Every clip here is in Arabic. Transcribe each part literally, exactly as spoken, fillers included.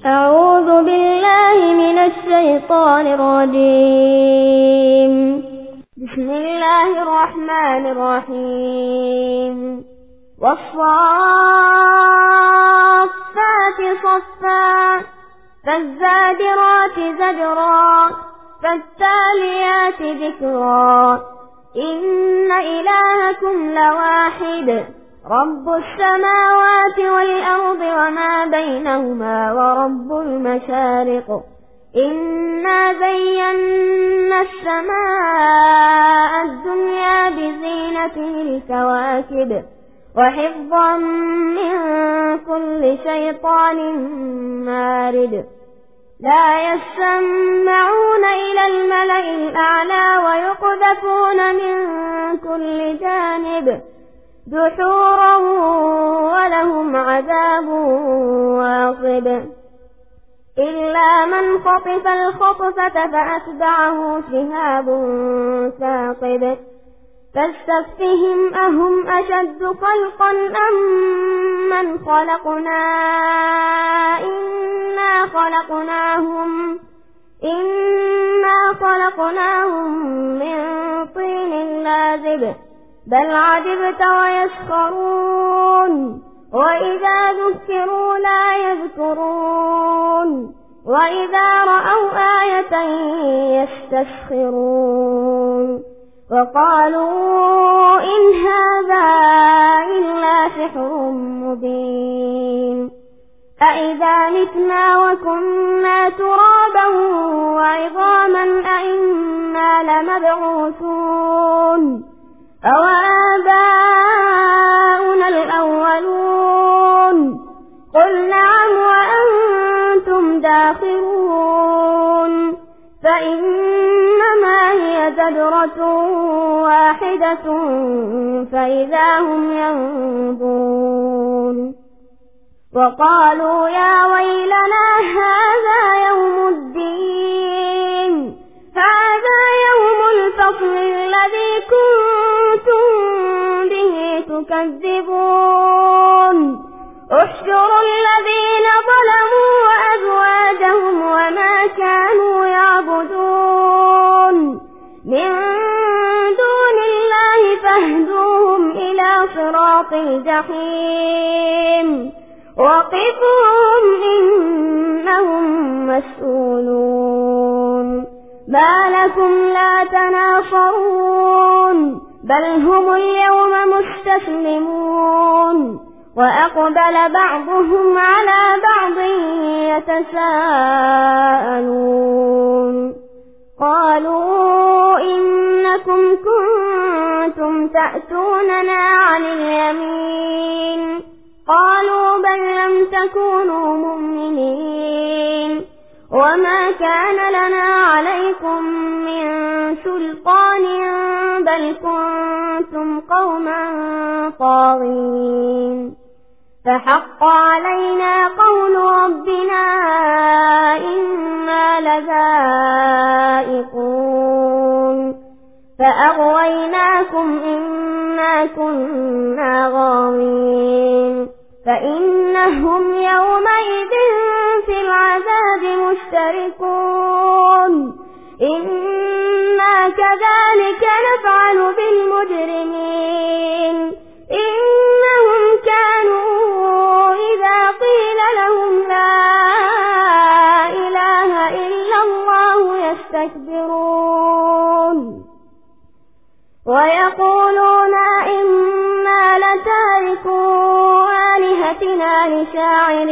أعوذ بالله من الشيطان الرجيم. بسم الله الرحمن الرحيم. والصافات صفا فالزاجرات زجرا فالتاليات ذكرا إن إلهكم لواحد رب السماوات والأرض وما بينهما ورب المشارق إنا زينا السماء الدنيا بزينة الكواكب وحفظا من كل شيطان مارد لا يسمعون إلى الملأ الأعلى ويقذفون من كل جانب دحورا ولهم عذاب واصب إلا من خطف الخطفة فأتبعه شهاب ثاقب فاستفتهم أهم أشد خلقا أم من خلقنا إنا خلقناهم إنا خلقناهم من طين لازب بل عجبت ويسخرون وإذا ذكروا لا يذكرون وإذا رأوا آية يستسخرون وقالوا إن هذا إلا سحر مبين أإذا متنا وكنا ترابا وعظاما أئنا لمبعوثون أوآباؤنا الأولون قل نعم وأنتم داخرون فإنما هي زجرة واحدة فإذا هم ينظرون وقالوا يا ويلنا هذا يوم الدين هذا يوم الفصل الذي كنتم به تكذبون احشروا الذين ظلموا وأزواجهم وما كانوا يعبدون من دون الله فاهدوهم إلى صراط الجحيم وقفوهم إنهم مسؤولون ما لكم لا تناصرون بل هم اليوم مستسلمون وأقبل بعضهم على بعض يتساءلون قالوا إنكم كنتم تأتوننا عن اليمين قالوا بل لم تكونوا مؤمنين وما كان لنا عليكم من سلطان بل كنتم قوما طاغين فحق علينا قول ربنا إنا لذائقون فأغويناكم إنا كنا غاوين فإنهم يومئذ في العذاب مشتركون إنا كذلك نفعل بالمجرمين إنهم كانوا إذا قيل لهم لا إله إلا الله يستكبرون ويقولون إنا لتاركوا آلهتنا لشاعر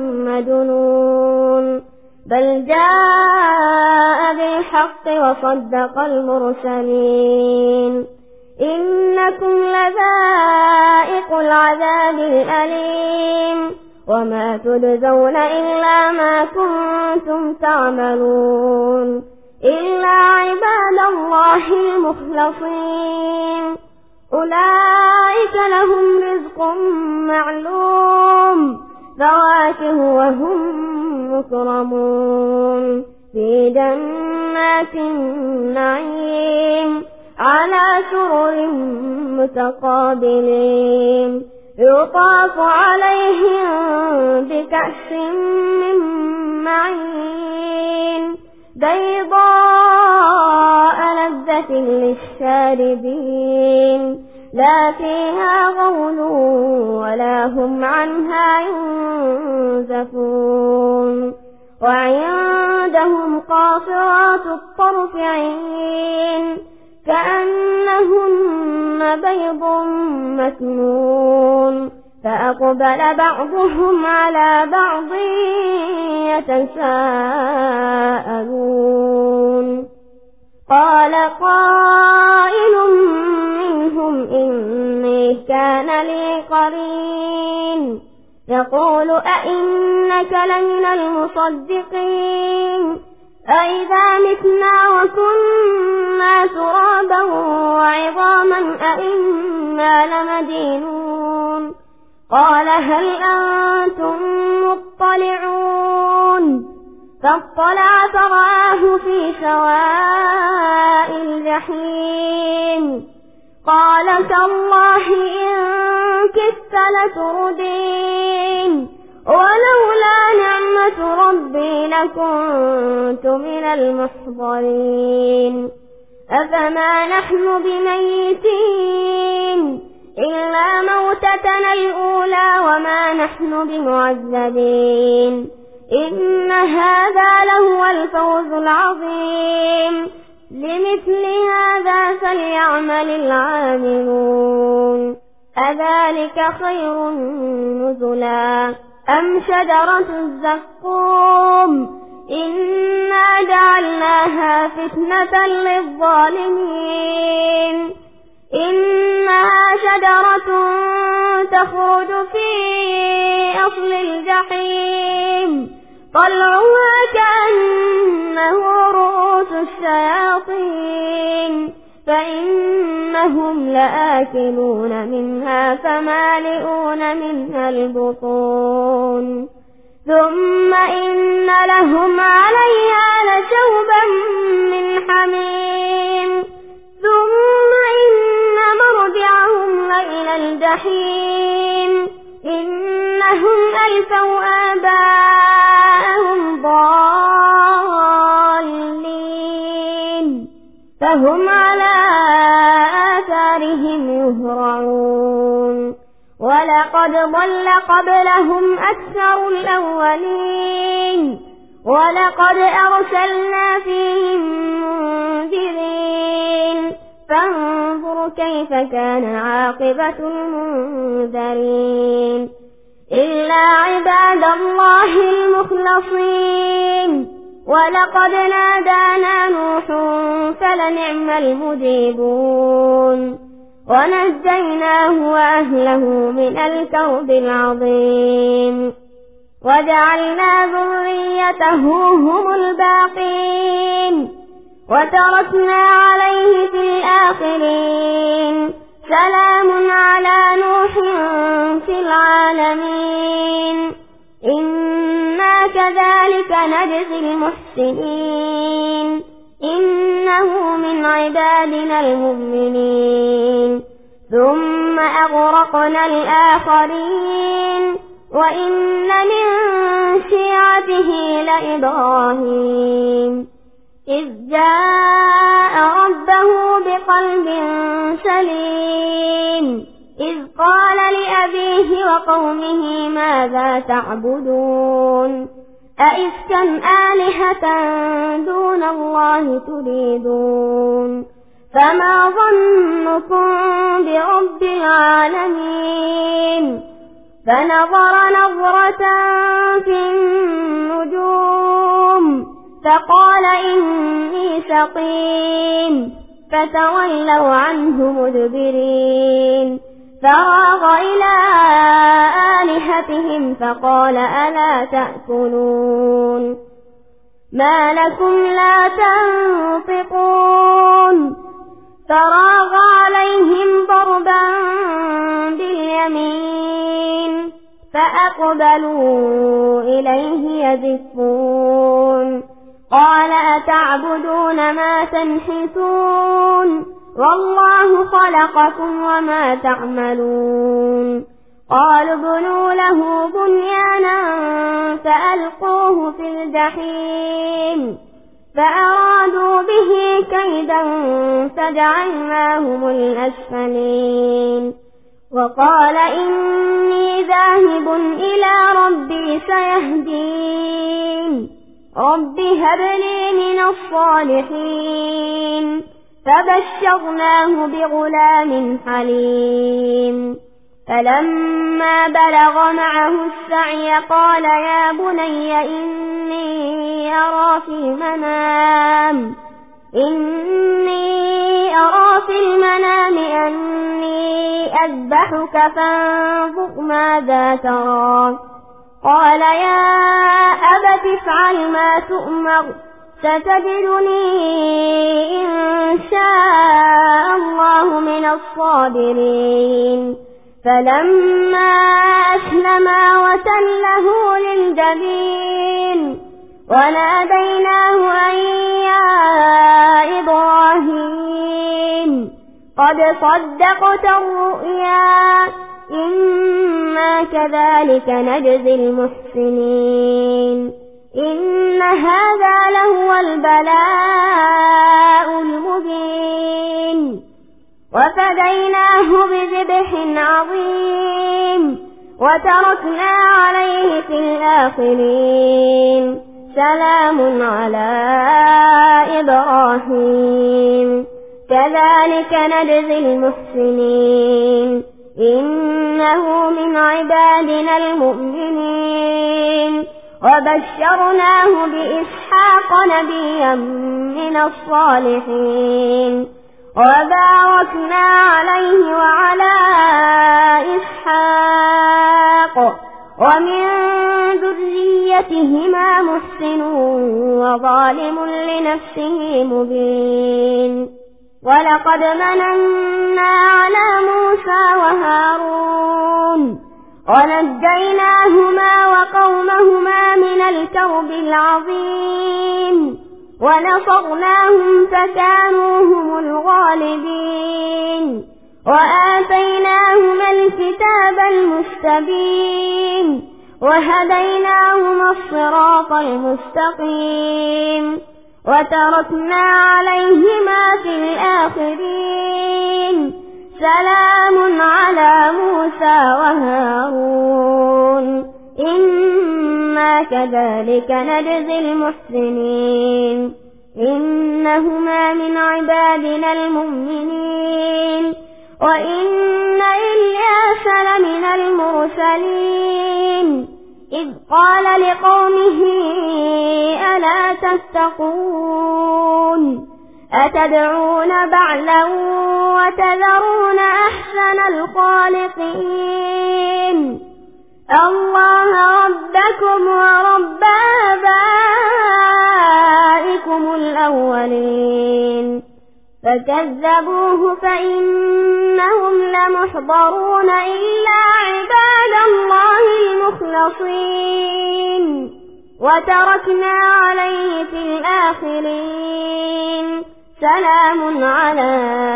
مجنون بل جاء بالحق وصدق المرسلين إنكم لذائق العذاب الأليم وما تجزون إلا ما كنتم تعملون إلا عباد الله المخلصين أولئك لهم رزق معلوم فواكه وهم مكرمون في جنات النعيم على سرر متقابلين يطاف عليهم بكأس من بيضاء لذة للشاربين لا فيها غول ولا هم عنها ينزفون وعندهم قاصرات الطرف عين كأنهن بيض مكنون فأقبل بعضهم على بعض يتساءلون قال قائل منهم إني كان لي قرين يقول أئنك لمن المصدقين أئذا متنا وكنا ترابا وعظاما أئنا لمدينون قال هل أنتم مطلعون فاطلع فرآه في سواء الجحيم قال تالله إن كدت لتردين ولولا نعمة ربي لكنت من المحضرين أفما نحن بميتين إلا موتتنا الأولى وما نحن بمعذبين إن هذا لهو الفوز العظيم لمثل هذا فليعمل العاملون أذلك خير نزلا أم شجرة الزقوم إنا جعلناها فتنة للظالمين إنها شجرة تخرج في أصل الجحيم طلعها كأنه رؤوس الشياطين فإنهم لآكلون منها فمالئون منها البطون ثم إن لهم عليها لشوبا من حميم ثم إن مرجعهم لإلى الجحيم إنهم ألفوا آباءهم ضالين فهم على آثارهم يهرعون ولقد ضل قبلهم أكثر الأولين ولقد أرسلنا فيهم منذرين فانظر كيف كان عاقبة المنذرين إلا عباد الله المخلصين ولقد نادانا نوح فلنعم المجيبون ونجيناه وأهله من الكرب العظيم وجعلنا ذريته هم الباقين وتركنا عليه في الآخرين سلام على نوح في العالمين إنا كذلك نجزي المحسنين إنه من عبادنا المؤمنين ثم أغرقنا الآخرين وإن من شيعته لإبراهيم إذ جاء ربه بقلب سليم إذ قال لأبيه وقومه ماذا تعبدون أئفكا آلهة دون الله تريدون فما ظنكم برب العالمين فنظر نظرة في النجوم فقال إني سقيم فتولوا عنه مدبرين فراغ إلى آلهتهم فقال ألا تأكلون ما لكم لا تنطقون فراغ عليهم ضربا باليمين فأقبلوا إليه يزفون قال أتعبدون ما تنحتون والله خلقكم وما تعملون قالوا ابنوا له بنيانا فألقوه في الجحيم فأرادوا به كيدا فجعلناهم الأسفلين وقال إني ذاهب إلى ربي سيهدين رب هب لي من الصالحين فبشرناه بغلام حليم فلما بلغ معه السعي قال يا بني إني أرى في المنام إني أرى في المنام أني أذبحك فانظر ماذا ترى قال يا أبت افعل ما تؤمر ستجدني إن شاء الله من الصابرين فلما أسلما وتله للجبين وناديناه أن يا إبراهيم قد صدقت الرؤيا إنا كذلك نجزي المحسنين إن هذا لهو البلاء المبين وفديناه بذبح عظيم وتركنا عليه في الآخرين سلام على إبراهيم كذلك نجزي المحسنين إنه من عبادنا المؤمنين وبشرناه بإسحاق نبيا من الصالحين وباركنا عليه وعلى إسحاق ومن ذريتهما محسن وظالم لنفسه مبين ولقد مننا على موسى وهارون ونجيناهما وقومهما من الكرب العظيم ونصرناهم فكانوا هم الغالبين وآتيناهما الكتاب المستبين وهديناهما الصراط المستقيم وتركنا عليهما في الآخرين سلام على موسى وهارون إنا كذلك نجزي المحسنين إنهما من عبادنا المؤمنين وإن إلياس لمن المرسلين إذ قال لقومه ألا تتقون أتدعون بعلا وتذرون أحسن الخالقين الله ربكم ورب آبائكم الأولين فكذبوه فإنهم لمحضرون إلا عباد الله المخلصين وتركنا عليه في الآخرين سلام على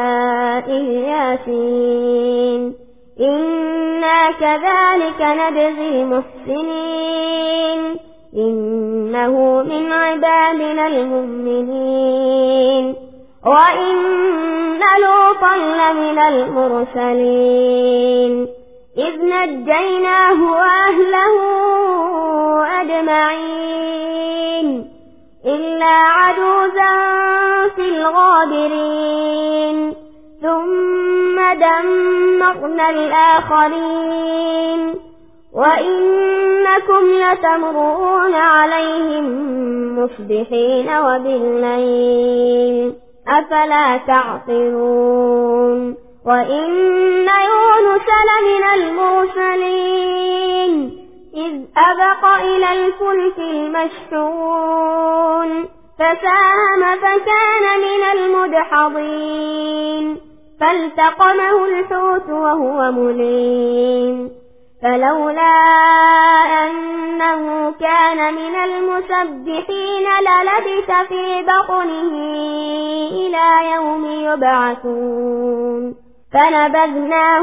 الياسين إنا كذلك نجزي المحسنين إنه من عبادنا المؤمنين وإن لوطا لمن المرسلين إذ نجيناه وأهله أجمعين إلا عجوزا في الغابرين ثم دمرنا الآخرين وإنكم لتمرون عليهم مصبحين وبالليل أفلا تعقلون وإن يونس لمن المرسلين إذ أبق إلى الفلك المشحون فساهم فكان من المدحضين فالتقمه الحوت وهو مليم فلولا أنه كان من المسبحين للبث في بطنه إلى يوم يبعثون فنبذناه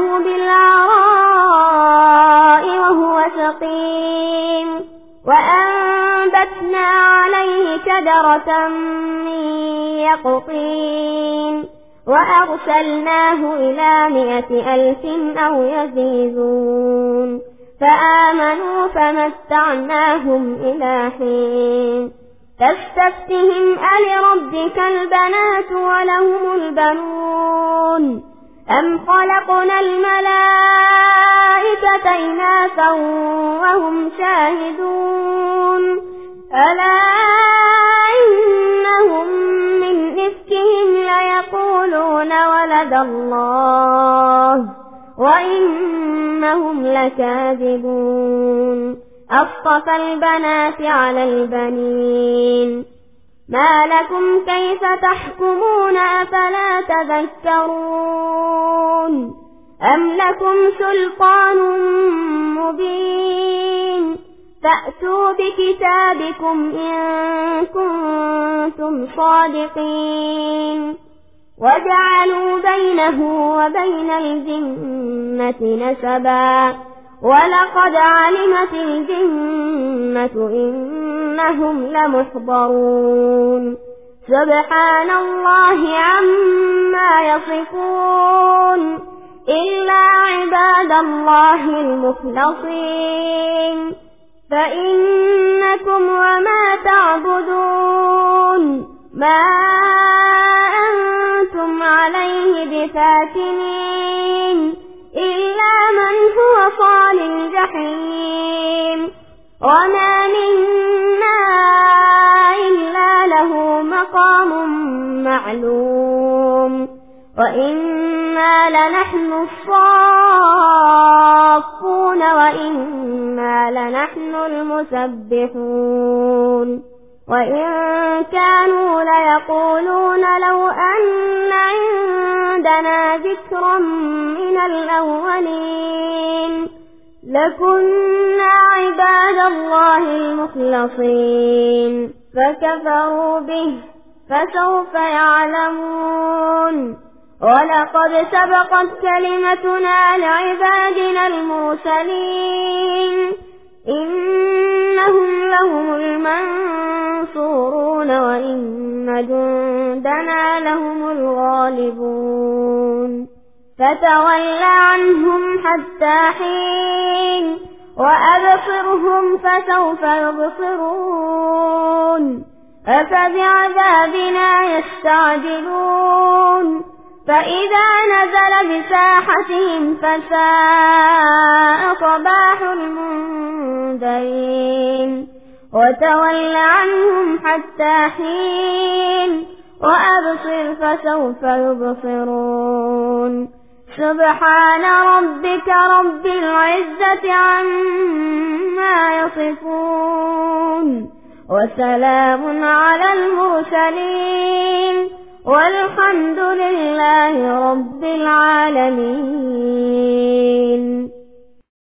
بالعراء وهو سقيم وأنبتنا عليه شجرة من يقطين وأرسلناه إلى مائة ألف أو يزيدون فآمنوا فمتعناهم إلى حين تستفتهم ألربك البنات ولهم البنون أم خلقنا الملائكة إناثا وهم شاهدون ألا إنهم من إفكهم ليقولون ولد الله وإنهم لكاذبون أصطفى البنات على البنين ما لكم كيف تحكمون أفلا تذكرون أم لكم سلطان مبين فأتوا بكتابكم إن كنتم صادقين وجعلوا بينه وبين الجنة نسبا ولقد علمت الجنة إنهم لمحضرون سبحان الله عما يصفون إلا عباد الله المخلصين فإنكم وما تعبدون ما أنتم عليه بفاتنين إلا من هو صال الجحيم وما منا إلا له مقام معلوم وإنا لنحن الصافون وإنا لنحن المسبحون وإن كانوا ليقولون لو أن عندنا ذكرا من الأولين لكنا عباد الله المخلصين فكفروا به فسوف يعلمون ولقد سبقت كلمتنا لعبادنا المرسلين إنهم لهم المنصورون وإن جندنا لهم الغالبون فتول عنهم حتى حين وأبصرهم فسوف يبصرون أفبعذابنا يستعجلون فإذا نزل بساحتهم فساء صباح المنذرين وتول عنهم حتى حين وأبصر فسوف يبصرون سبحان ربك رب العزة عما يصفون وسلام على المرسلين والحمد لله رب العالمين.